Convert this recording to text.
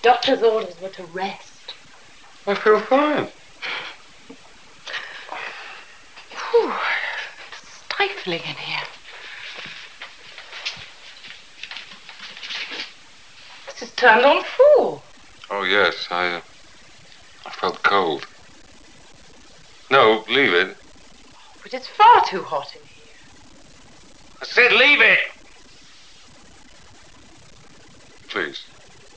Doctor's orders were to rest. I feel fine. Whew. It's stifling in here. This is turned on full. Oh, yes, I felt cold. No, leave it. But it's far too hot in here. I said leave it! Please.